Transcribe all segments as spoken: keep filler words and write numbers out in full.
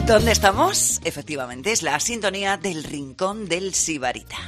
¿Dónde estamos? Efectivamente, es la sintonía del Rincón del Sibarita.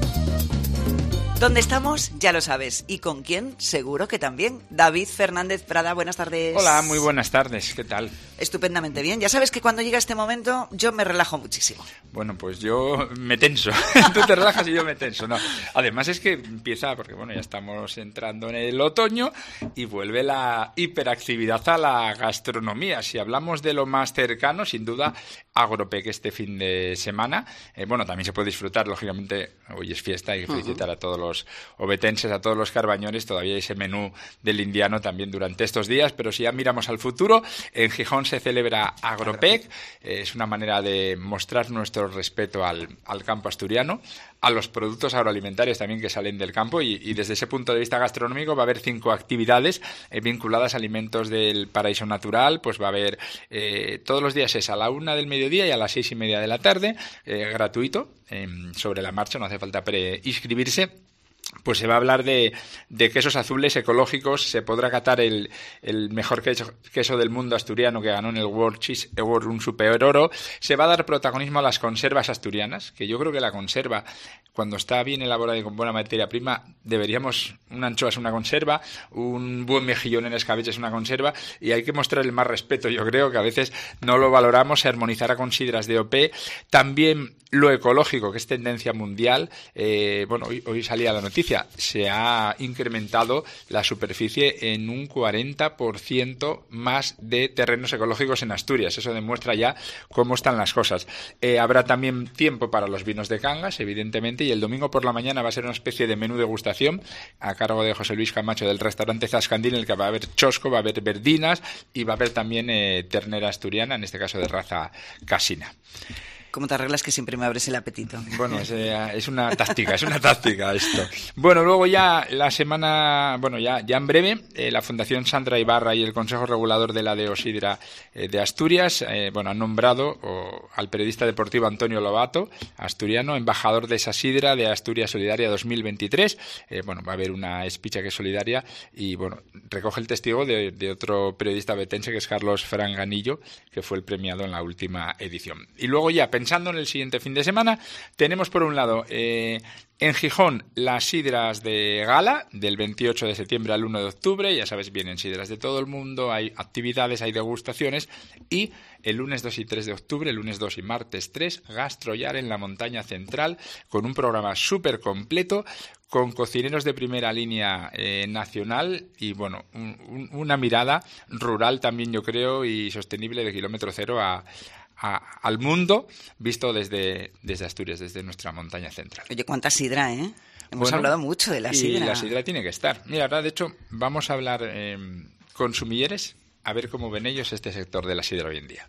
¿Dónde estamos? Ya lo sabes. ¿Y con quién? Seguro que también. David Fernández Prada, buenas tardes. Hola, muy buenas tardes. ¿Qué tal? Estupendamente bien. Ya sabes que cuando llega este momento yo me relajo muchísimo. Bueno, pues yo me tenso. Tú te relajas y yo me tenso. No. Además es que empieza, porque bueno, ya estamos entrando en el otoño y vuelve la hiperactividad a la gastronomía. Si hablamos de lo más cercano, sin duda, Agropec este fin de semana. Eh, bueno, también se puede disfrutar, lógicamente, hoy es fiesta, hay que felicitar uh-huh. a todos los obetenses, a todos los carbañones. Todavía hay ese menú del indiano también durante estos días, pero si ya miramos al futuro, en Gijón se celebra Agropec. Eh, es una manera de mostrar nuestro respeto al, al campo asturiano, a los productos agroalimentarios también que salen del campo y, y desde ese punto de vista gastronómico va a haber cinco actividades eh, vinculadas a alimentos del paraíso natural. Pues va a haber eh, todos los días es a la una del mediodía y a las seis y media de la tarde, eh, gratuito, eh, sobre la marcha, no hace falta preinscribirse. Pues se va a hablar de, de quesos azules ecológicos. Se podrá catar el, el mejor queso, queso del mundo asturiano que ganó en el World Cheese Award un super oro. Se va a dar protagonismo a las conservas asturianas, que yo creo que la conserva, cuando está bien elaborada y con buena materia prima, deberíamos, una anchoa es una conserva, un buen mejillón en escabeche es una conserva, y hay que mostrar el más respeto. Yo creo que a veces no lo valoramos. Se armonizará con sidras de O P. También lo ecológico, que es tendencia mundial. Eh, bueno, hoy, hoy salía la noticia, se ha incrementado la superficie en un cuarenta por ciento más de terrenos ecológicos en Asturias. Eso demuestra ya cómo están las cosas. Eh, habrá también tiempo para los vinos de Cangas, evidentemente, y el domingo por la mañana va a ser una especie de menú degustación a cargo de José Luis Camacho del restaurante Zascandil, en el que va a haber chosco, va a haber verdinas y va a haber también eh, ternera asturiana, en este caso de raza casina. ¿Cómo te arreglas que siempre me abres el apetito? Bueno, es, eh, es una táctica, es una táctica esto. Bueno, luego ya la semana, bueno, ya, ya en breve, eh, la Fundación Sandra Ibarra y el Consejo Regulador de la Deosidra eh, de Asturias, eh, bueno, han nombrado o, al periodista deportivo Antonio Lobato, asturiano, embajador de esa sidra de Asturias Solidaria dos mil veintitrés. Eh, bueno, va a haber una espicha que es solidaria y, bueno, recoge el testigo de, de otro periodista betense que es Carlos Franganillo, que fue el premiado en la última edición. Y luego ya, pensando en el siguiente fin de semana, tenemos por un lado eh, en Gijón las sidras de gala del veintiocho de septiembre al uno de octubre. Ya sabes, vienen sidras de todo el mundo, hay actividades, hay degustaciones, y el lunes dos y tres de octubre, el lunes dos y martes tres, Gastrollar en la Montaña Central, con un programa súper completo, con cocineros de primera línea eh, nacional y, bueno, un, un, una mirada rural también, yo creo, y sostenible de kilómetro cero a A, al mundo visto desde, desde Asturias, desde nuestra montaña central. Oye, cuánta sidra, ¿eh? Hemos bueno, hablado mucho de la y sidra. Y la sidra tiene que estar. Mira, ahora de hecho vamos a hablar eh, con sumilleres a ver cómo ven ellos este sector de la sidra hoy en día.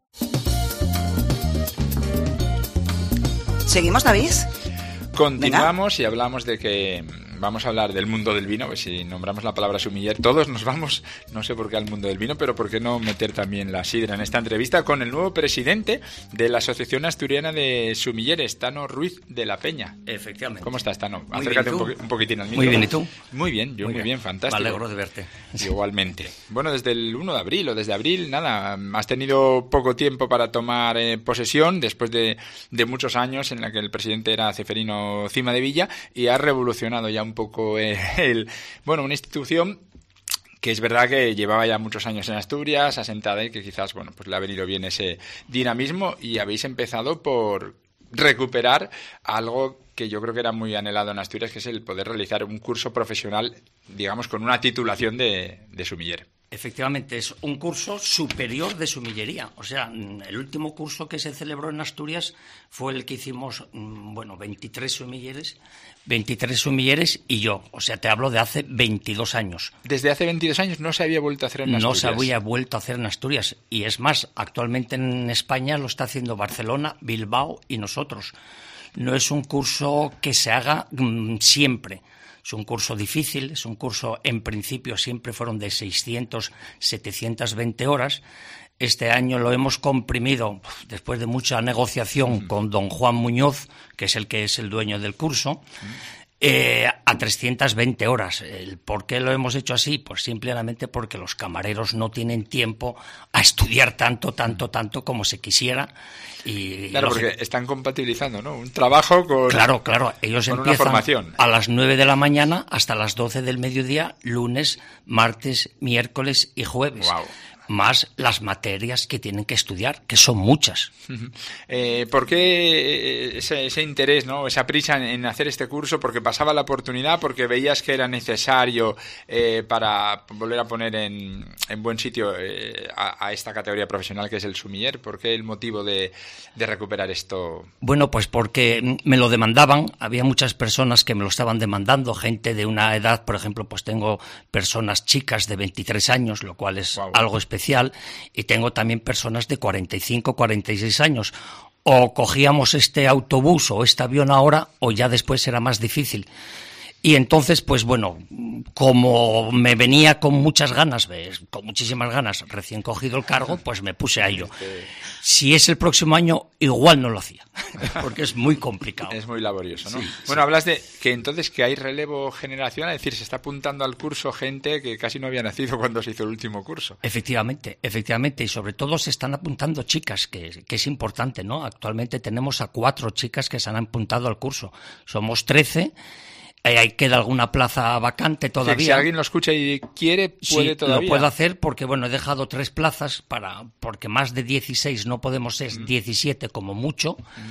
¿Seguimos, David? Continuamos. Venga. Y hablamos de que vamos a hablar del mundo del vino. Pues si nombramos la palabra sumiller, todos nos vamos, no sé por qué, al mundo del vino, pero por qué no meter también la sidra en esta entrevista con el nuevo presidente de la Asociación Asturiana de Sumilleres, Tano Ruiz de la Peña. Efectivamente. ¿Cómo estás, Tano? Muy Acércate bien, un, poqu- un poquitín al micro. Muy bien, ¿y tú? Muy bien, yo muy, muy bien. bien, fantástico. Me alegro de verte. Igualmente. Bueno, desde el uno de abril o desde abril, nada, has tenido poco tiempo para tomar eh, posesión después de, de muchos años en la que el presidente era Ceferino Cimadevilla, y has revolucionado ya un poco eh, el, bueno, una institución que es verdad que llevaba ya muchos años en Asturias, asentada, y que quizás, bueno, pues le ha venido bien ese dinamismo, y habéis empezado por recuperar algo que yo creo que era muy anhelado en Asturias, que es el poder realizar un curso profesional, digamos, con una titulación de, de sumiller. Efectivamente, es un curso superior de sumillería. O sea, el último curso que se celebró en Asturias fue el que hicimos, bueno, veintitrés sumilleres, veintitrés sumilleres y yo. O sea, te hablo de hace veintidós años. Desde hace veintidós años no se había vuelto a hacer en Asturias. No se había vuelto a hacer en Asturias. Y es más, actualmente en España lo está haciendo Barcelona, Bilbao y nosotros. No es un curso que se haga mmm, siempre. Es un curso difícil, es un curso, en principio, siempre fueron de seiscientas, setecientas veinte horas. Este año lo hemos comprimido, después de mucha negociación, mm. con don Juan Muñoz, que es el que es el dueño del curso. Mm. Eh, a trescientas veinte horas. El ¿Por qué lo hemos hecho así? Pues simplemente porque los camareros no tienen tiempo a estudiar tanto, tanto, tanto como se quisiera. Y, claro, porque están compatibilizando, ¿no? Un trabajo con, claro, claro. Ellos con empiezan una formación. A las nueve de la mañana hasta las doce del mediodía, lunes, martes, miércoles y jueves. Wow. Más las materias que tienen que estudiar, que son muchas. Eh, ¿Por qué ese, ese interés, ¿no? Esa prisa en, en hacer este curso? ¿Porque pasaba la oportunidad? ¿Porque veías que era necesario eh, para volver a poner en, en buen sitio eh, a, a esta categoría profesional que es el sumiller? ¿Por qué el motivo de, de recuperar esto? Bueno, pues porque me lo demandaban. Había muchas personas que me lo estaban demandando. Gente de una edad, por ejemplo, pues tengo personas chicas de veintitrés años, lo cual es wow. algo especial. Especial, y tengo también personas de cuarenta y cinco, cuarenta y seis años. O cogíamos este autobús o este avión ahora, o ya después era más difícil. Y entonces, pues bueno, como me venía con muchas ganas, con muchísimas ganas, recién cogido el cargo, pues me puse a ello. Si es el próximo año, igual no lo hacía, porque es muy complicado. Es muy laborioso, ¿no? Sí, bueno, sí. Hablas de que entonces que hay relevo generacional, es decir, se está apuntando al curso gente que casi no había nacido cuando se hizo el último curso. Efectivamente, efectivamente, y sobre todo se están apuntando chicas, que, que es importante, ¿no? Actualmente tenemos a cuatro chicas que se han apuntado al curso. Somos trece. Ahí queda alguna plaza vacante todavía. Sí, si alguien lo escucha y quiere, puede sí, todavía. Lo puedo hacer porque, bueno, he dejado tres plazas para porque más de dieciséis no podemos ser, mm. diecisiete como mucho, mm.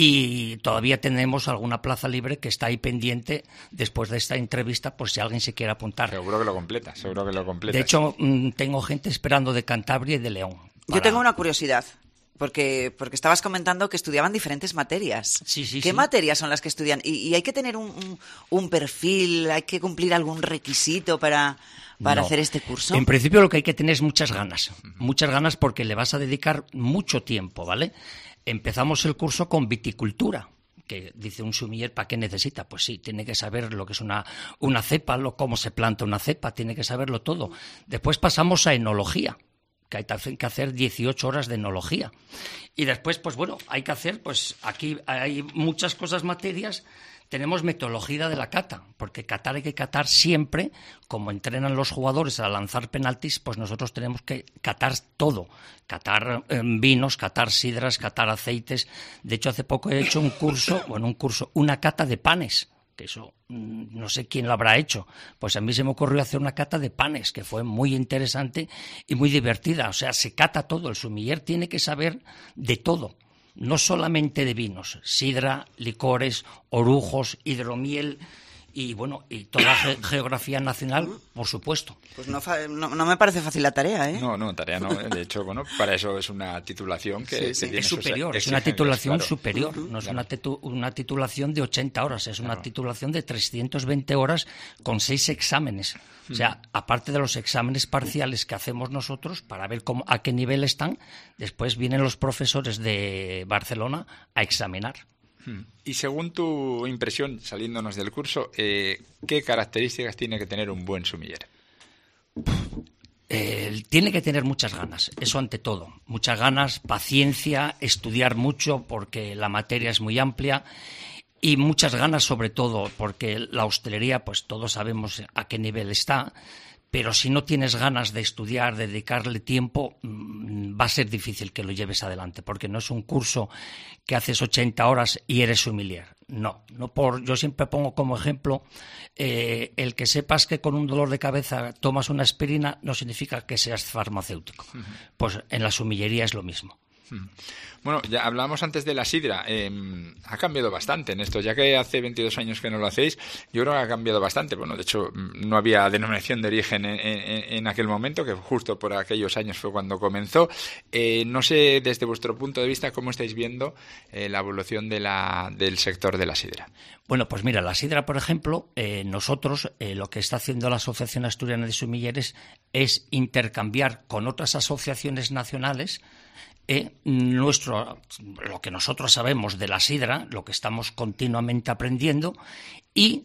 y todavía tenemos alguna plaza libre que está ahí pendiente después de esta entrevista por si alguien se quiere apuntar. Seguro que lo completa, seguro que lo completa. De hecho, tengo gente esperando de Cantabria y de León. Para... Yo tengo una curiosidad. Porque, porque estabas comentando que estudiaban diferentes materias. Sí, sí, ¿Qué sí. materias son las que estudian? ¿Y, y hay que tener un, un, un perfil, hay que cumplir algún requisito para, para no. hacer este curso? En principio lo que hay que tener es muchas ganas. Muchas ganas porque le vas a dedicar mucho tiempo, ¿vale? Empezamos el curso con viticultura. Que dice un sumiller, ¿para qué necesita? Pues sí, tiene que saber lo que es una, una cepa, lo, cómo se planta una cepa, tiene que saberlo todo. Después pasamos a enología, que hay que hacer dieciocho horas de enología. Y después, pues bueno, hay que hacer, pues aquí hay muchas cosas, materias. Tenemos metodología de la cata, porque catar hay que catar siempre, como entrenan los jugadores a lanzar penaltis, pues nosotros tenemos que catar todo. Catar eh, vinos, catar sidras, catar aceites. De hecho, hace poco he hecho un curso, bueno, un curso, una cata de panes. Que eso no sé quién lo habrá hecho, pues a mí se me ocurrió hacer una cata de panes, que fue muy interesante y muy divertida. O sea, se cata todo, el sumiller tiene que saber de todo, no solamente de vinos, sidra, licores, orujos, hidromiel y bueno, y toda la ge- geografía nacional, por supuesto. Pues no, fa- no, no me parece fácil la tarea, ¿eh? No, no, tarea no. De hecho, bueno, para eso es una titulación que, sí, que sí. tiene Es sus superior, es exigencias, una titulación claro. superior, no es Claro. una, titu- una titulación de ochenta horas, es una Claro. titulación de trescientas veinte horas con seis exámenes. O sea, aparte de los exámenes parciales que hacemos nosotros para ver cómo, a qué nivel están, después vienen los profesores de Barcelona a examinar. Y según tu impresión, saliéndonos del curso, eh, ¿qué características tiene que tener un buen sumiller? Eh, tiene que tener muchas ganas, eso ante todo. Muchas ganas, paciencia, estudiar mucho porque la materia es muy amplia y muchas ganas sobre todo porque la hostelería, pues todos sabemos a qué nivel está, pero si no tienes ganas de estudiar, de dedicarle tiempo, va a ser difícil que lo lleves adelante, porque no es un curso que haces ochenta horas y eres sommelier. No, no por, yo siempre pongo como ejemplo eh, el que sepas que con un dolor de cabeza tomas una aspirina no significa que seas farmacéutico. Uh-huh. Pues en la sommelería es lo mismo. Bueno, ya hablábamos antes de la sidra, eh, ha cambiado bastante en esto, ya que hace veintidós años que no lo hacéis, yo creo que ha cambiado bastante. Bueno, de hecho, no había denominación de origen en, en, en aquel momento, que justo por aquellos años fue cuando comenzó. Eh, no sé, desde vuestro punto de vista, cómo estáis viendo eh, la evolución de la, del sector de la sidra. Bueno, pues mira, la sidra, por ejemplo, eh, nosotros eh, lo que está haciendo la Asociación Asturiana de Sumilleres es intercambiar con otras asociaciones nacionales Eh, nuestro, lo que nosotros sabemos de la sidra, lo que estamos continuamente aprendiendo, y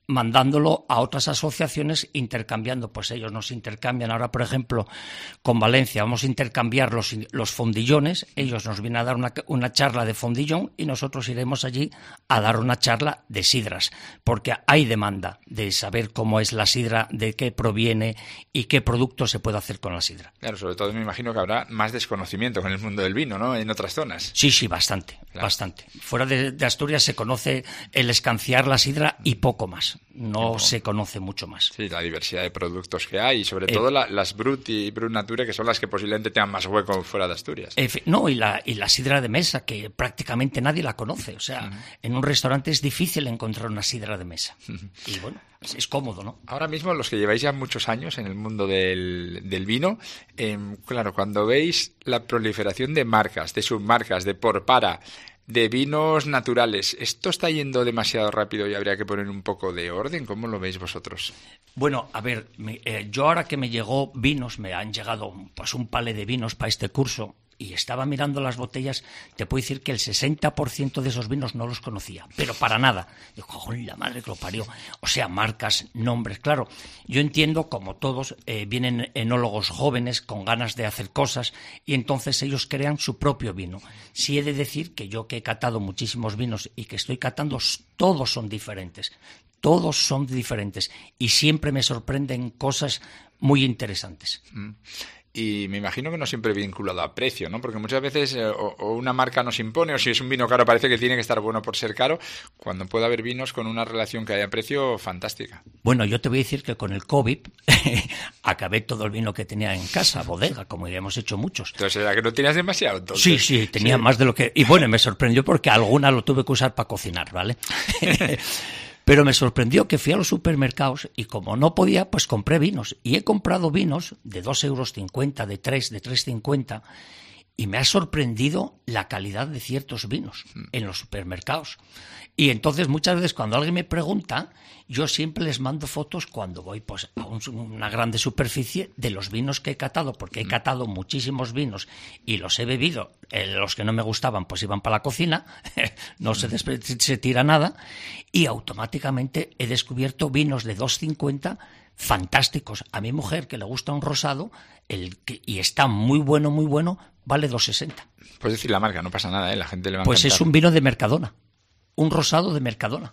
mandándolo a otras asociaciones, intercambiando, pues ellos nos intercambian. Ahora, por ejemplo, con Valencia vamos a intercambiar los, los fondillones, ellos nos vienen a dar una, una charla de fondillón y nosotros iremos allí a dar una charla de sidras, porque hay demanda de saber cómo es la sidra, de qué proviene y qué producto se puede hacer con la sidra. Claro, sobre todo me imagino que habrá más desconocimiento con el mundo del vino, ¿no?, en otras zonas. Sí, sí, bastante, claro. bastante. Fuera de, de Asturias se conoce el escanciar la sidra y poco más. No Como, se conoce mucho más. Sí, la diversidad de productos que hay y sobre todo eh, la, las Brut y Brut Nature, que son las que posiblemente tengan más hueco fuera de Asturias. Eh, no, y la, y la sidra de mesa, que prácticamente nadie la conoce. O sea, uh-huh. en un restaurante es difícil encontrar una sidra de mesa. Uh-huh. Y bueno, es, es cómodo, ¿no? Ahora mismo, los que lleváis ya muchos años en el mundo del, del vino, eh, claro, cuando veis la proliferación de marcas, de submarcas, de por para, de vinos naturales, ¿esto está yendo demasiado rápido y habría que poner un poco de orden? ¿Cómo lo veis vosotros? Bueno, a ver, me, eh, yo ahora que me llegó vinos, me han llegado pues un palé de vinos para este curso y estaba mirando las botellas, te puedo decir que el sesenta por ciento de esos vinos no los conocía, pero para nada. Digo, ¡joder, la madre que lo parió! O sea, marcas, nombres, claro. Yo entiendo, como todos, eh, vienen enólogos jóvenes con ganas de hacer cosas y entonces ellos crean su propio vino. Sí he de decir que yo que he catado muchísimos vinos y que estoy catando, todos son diferentes. Todos son diferentes y siempre me sorprenden cosas muy interesantes. Mm. Y me imagino que no siempre vinculado a precio, ¿no? Porque muchas veces eh, o, o una marca nos impone, o si es un vino caro parece que tiene que estar bueno por ser caro, cuando puede haber vinos con una relación que haya precio fantástica. Bueno, yo te voy a decir que con el COVID acabé todo el vino que tenía en casa, bodega, como ya hemos hecho muchos. Entonces, ¿era que no tenías demasiado? Entonces? Sí, sí, tenía sí. más de lo que... Y bueno, me sorprendió porque alguna lo tuve que usar para cocinar, ¿vale? Pero me sorprendió que fui a los supermercados y como no podía, pues compré vinos. Y he comprado vinos de dos euros cincuenta, de tres, de tres cincuenta. Y me ha sorprendido la calidad de ciertos vinos en los supermercados. Y entonces muchas veces cuando alguien me pregunta, yo siempre les mando fotos cuando voy pues a un, una grande superficie de los vinos que he catado, porque he catado muchísimos vinos y los he bebido. Eh, los que no me gustaban pues iban para la cocina, no se, despe- se tira nada, y automáticamente he descubierto vinos de dos cincuenta fantásticos. A mi mujer, que le gusta un rosado, el que, y está muy bueno, muy bueno, vale dos sesenta. Puedes decir la marca, no pasa nada, ¿eh? La gente le va a Pues encantar. Es un vino de Mercadona. Un rosado de Mercadona.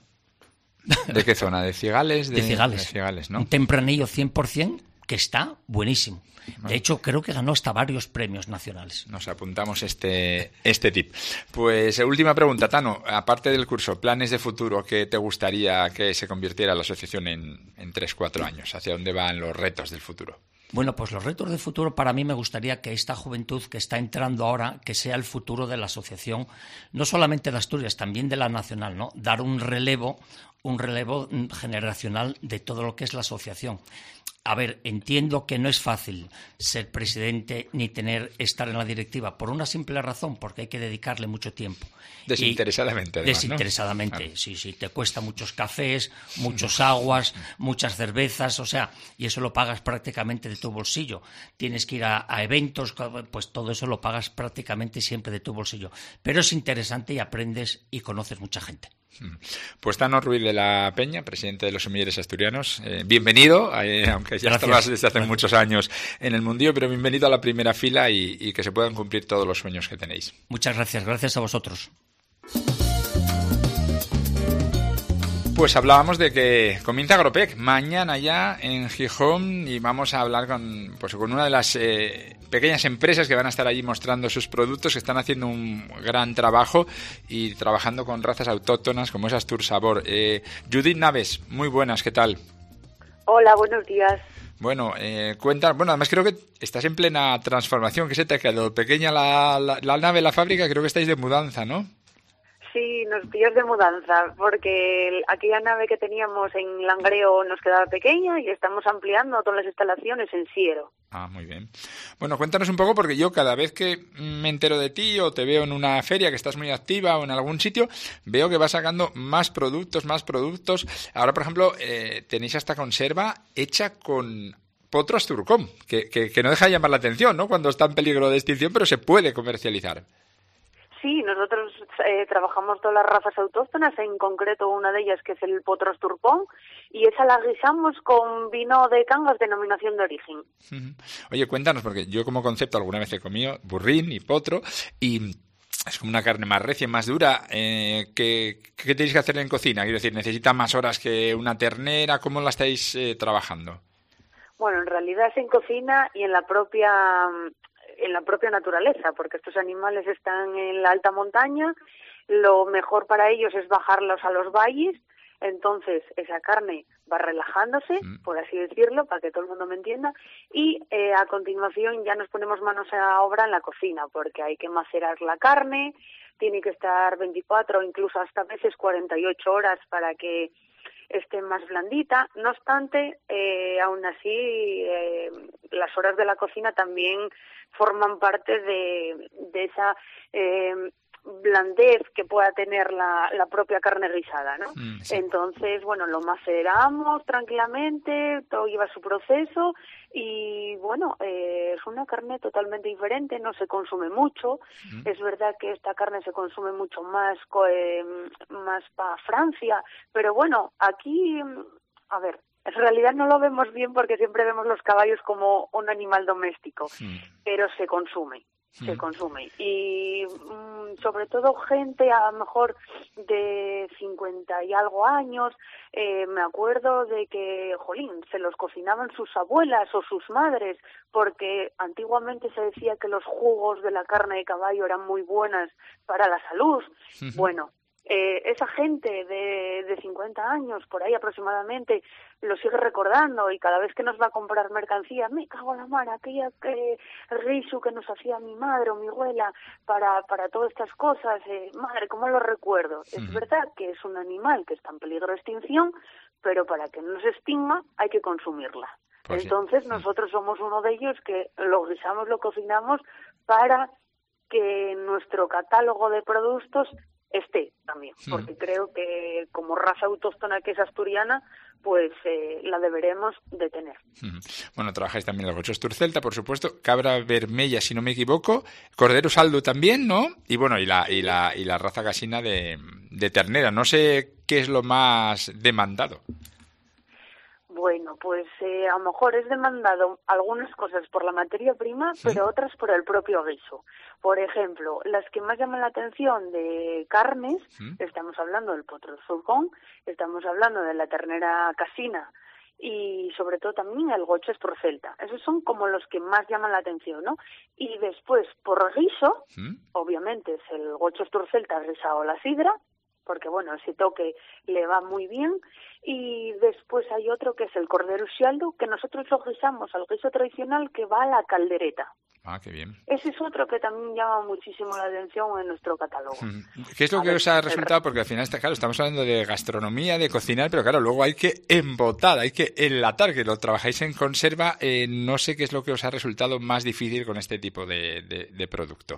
¿De qué zona? ¿De Cigales? De, de Cigales. De Cigales, ¿no? Un tempranillo cien por ciento que está buenísimo. De hecho, creo que ganó hasta varios premios nacionales. Nos apuntamos este, este tip. Pues última pregunta, Tano. Aparte del curso, ¿planes de futuro que te gustaría que se convirtiera la asociación en, en tres, cuatro años? ¿Hacia dónde van los retos del futuro? Bueno, pues los retos del futuro, para mí me gustaría que esta juventud que está entrando ahora, que sea el futuro de la asociación, no solamente de Asturias, también de la nacional, ¿no? Dar un relevo, un relevo generacional de todo lo que es la asociación. A ver, entiendo que no es fácil ser presidente ni tener estar en la directiva por una simple razón, porque hay que dedicarle mucho tiempo. Desinteresadamente, además, Desinteresadamente, ¿no? Claro. sí, sí. Te cuesta muchos cafés, muchos aguas, muchas cervezas, o sea, y eso lo pagas prácticamente de tu bolsillo. Tienes que ir a, a eventos, pues todo eso lo pagas prácticamente siempre de tu bolsillo. Pero es interesante y aprendes y conoces mucha gente. Pues Tano Ruiz de la Peña, presidente de los Sumilleres Asturianos, eh, bienvenido, eh, aunque ya Gracias. estabas desde hace Gracias. muchos años en el mundillo, pero bienvenido a la primera fila y, y que se puedan cumplir todos los sueños que tenéis. Muchas gracias, gracias a vosotros. Pues hablábamos de que comienza Agropec mañana ya en Gijón y vamos a hablar con, pues, con una de las eh, pequeñas empresas que van a estar allí mostrando sus productos, que están haciendo un gran trabajo y trabajando con razas autóctonas como es Astur Sabor. Eh, Judith Naves, muy buenas, ¿qué tal? Hola, buenos días. Bueno, eh, cuenta, bueno, además creo que estás en plena transformación, que se te ha quedado pequeña la, la, la nave, la fábrica, creo que estáis de mudanza, ¿no? Sí, nos pillas de mudanza, porque aquella nave que teníamos en Langreo nos quedaba pequeña y estamos ampliando todas las instalaciones en Siero. Ah, muy bien. Bueno, cuéntanos un poco, porque yo cada vez que me entero de ti o te veo en una feria que estás muy activa o en algún sitio, veo que vas sacando más productos, más productos. Ahora, por ejemplo, eh, tenéis esta conserva hecha con potro Asturcom, que, que, que no deja de llamar la atención, ¿no? Cuando está en peligro de extinción, pero se puede comercializar. Sí, nosotros eh, trabajamos todas las razas autóctonas, en concreto una de ellas que es el potro asturpón, y esa la guisamos con vino de Cangas, denominación de origen. Uh-huh. Oye, cuéntanos, porque yo como concepto alguna vez he comido burrín y potro, y es como una carne más recia, más dura. Eh, ¿qué, ¿Qué tenéis que hacer en cocina? Quiero decir, ¿necesita más horas que una ternera? ¿Cómo la estáis eh, trabajando? Bueno, en realidad es en cocina y en la propia... en la propia naturaleza, porque estos animales están en la alta montaña, lo mejor para ellos es bajarlos a los valles, entonces esa carne va relajándose, mm. por así decirlo, para que todo el mundo me entienda, y eh, a continuación ya nos ponemos manos a obra en la cocina, porque hay que macerar la carne, tiene que estar veinticuatro o incluso hasta a veces cuarenta y ocho horas para que esté más blandita. No obstante, eh, aún así, eh, las horas de la cocina también forman parte de, de esa eh, blandez que pueda tener la, la propia carne guisada, ¿no? Mm, sí. Entonces, bueno, lo maceramos tranquilamente, todo lleva su proceso y, bueno, eh, es una carne totalmente diferente, no se consume mucho. Mm. Es verdad que esta carne se consume mucho más, eh, más para Francia, pero bueno, aquí, a ver, en realidad no lo vemos bien porque siempre vemos los caballos como un animal doméstico, mm. pero se consume. se consume y mmm, sobre todo gente a lo mejor de cincuenta y algo años, eh, me acuerdo de que, jolín, se los cocinaban sus abuelas o sus madres, porque antiguamente se decía que los jugos de la carne de caballo eran muy buenas para la salud. Uh-huh. Bueno, Eh, esa gente de, de cincuenta años, por ahí aproximadamente, lo sigue recordando y cada vez que nos va a comprar mercancía, me cago en la mar, aquella que, risu que nos hacía mi madre o mi abuela para, para todas estas cosas, eh, madre, ¿cómo lo recuerdo? Uh-huh. Es verdad que es un animal que está en peligro de extinción, pero para que no se extinga hay que consumirla. Pues Entonces sí. nosotros somos uno de ellos que lo guisamos, lo cocinamos para que nuestro catálogo de productos esté también, porque mm. creo que como raza autóctona que es asturiana, pues eh, la deberemos de tener. Mm. Bueno, trabajáis también el gocho asturcelta, por supuesto, cabra vermella, si no me equivoco, cordero saldo también, ¿no? Y bueno, y la y la y la raza gasina de, de ternera. No sé qué es lo más demandado. Bueno, pues eh, a lo mejor es demandado algunas cosas por la materia prima, ¿sí? pero otras por el propio guiso. Por ejemplo, las que más llaman la atención de carnes, ¿sí? estamos hablando del potro asturpón, estamos hablando de la ternera casina y sobre todo también el gocho asturcelta. Esos son como los que más llaman la atención, ¿no? Y después, por guiso, ¿sí? obviamente es el gocho asturcelta guisado a la sidra, porque bueno, ese toque le va muy bien, y después hay otro que es el cordero xialdo, que nosotros lo guisamos al guiso tradicional que va a la caldereta. Ah, qué bien. Ese es otro que también llama muchísimo la atención en nuestro catálogo. ¿Qué es lo a que ver, os ha resultado? Porque al final, está claro, estamos hablando de gastronomía, de cocinar, pero claro, luego hay que embotar, hay que enlatar, que lo trabajáis en conserva. Eh, no sé qué es lo que os ha resultado más difícil con este tipo de, de, de producto.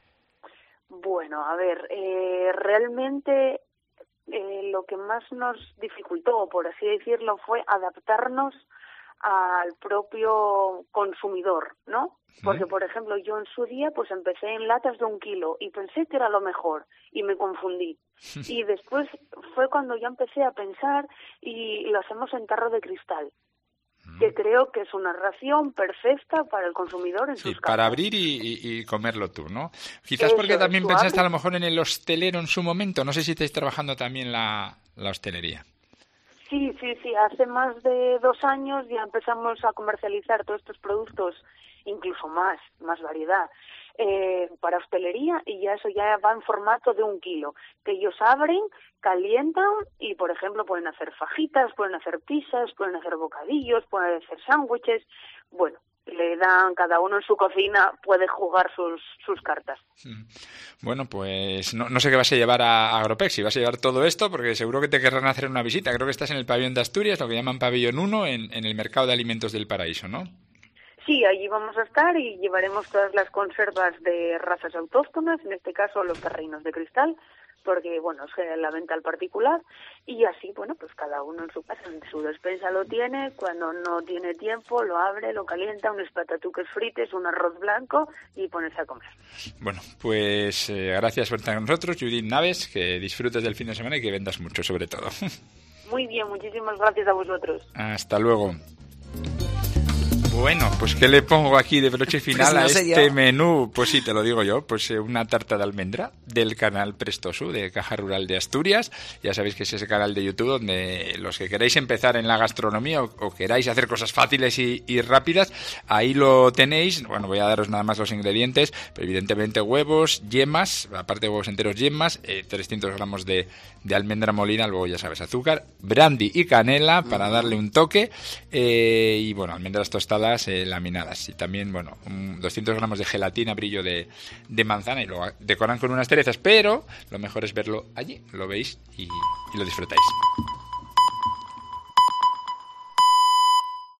Bueno, a ver, eh, realmente eh, lo que más nos dificultó, por así decirlo, fue adaptarnos al propio consumidor, ¿no? Porque, por ejemplo, yo en su día pues empecé en latas de un kilo y pensé que era lo mejor y me confundí. Y después fue cuando ya empecé a pensar y lo hacemos en tarro de cristal, que creo que es una ración perfecta para el consumidor en sí, sus casas. Para abrir y, y, y comerlo tú, ¿no? Quizás Eso, porque también pensaste a lo mejor en el hostelero en su momento. No sé si estáis trabajando también la, la hostelería. Sí, sí, sí. Hace más de dos años ya empezamos a comercializar todos estos productos, incluso más, más variedad, eh, para hostelería, y ya eso ya va en formato de un kilo, que ellos abren, calientan y, por ejemplo, pueden hacer fajitas, pueden hacer pizzas, pueden hacer bocadillos, pueden hacer sándwiches. Bueno, le dan, cada uno en su cocina puede jugar sus, sus cartas. Bueno, pues no, no sé qué vas a llevar a Agropex, si vas a llevar todo esto, porque seguro que te querrán hacer una visita. Creo que estás en el pabellón de Asturias, lo que llaman pabellón uno, en, en el mercado de alimentos del Paraíso, ¿no? Sí, allí vamos a estar y llevaremos todas las conservas de razas autóctonas, en este caso los terrenos de cristal, porque, bueno, es la venta al particular, y así, bueno, pues cada uno en su casa, en su despensa lo tiene, cuando no tiene tiempo, lo abre, lo calienta, unos patatuques frites, un arroz blanco, y ponerse a comer. Bueno, pues eh, gracias por estar con nosotros, Judith Naves, que disfrutes del fin de semana y que vendas mucho, sobre todo. Muy bien, muchísimas gracias a vosotros. Hasta luego. Bueno, pues ¿qué le pongo aquí de broche final pues no a este yo. menú? Pues sí, te lo digo yo, pues eh, una tarta de almendra del canal Prestosu de Caja Rural de Asturias. Ya sabéis que es ese canal de YouTube donde los que queráis empezar en la gastronomía o, o queráis hacer cosas fáciles y, y rápidas, ahí lo tenéis. Bueno, voy a daros nada más los ingredientes, pero evidentemente huevos, yemas, aparte de huevos enteros, yemas, eh, trescientos gramos de, de almendra molida, luego ya sabes, azúcar, brandy y canela para darle un toque, eh, y bueno, almendras tostadas Eh, laminadas, y también, bueno, un doscientos gramos de gelatina brillo de, de manzana, y lo decoran con unas cerezas, pero lo mejor es verlo allí, lo veis y, y lo disfrutáis.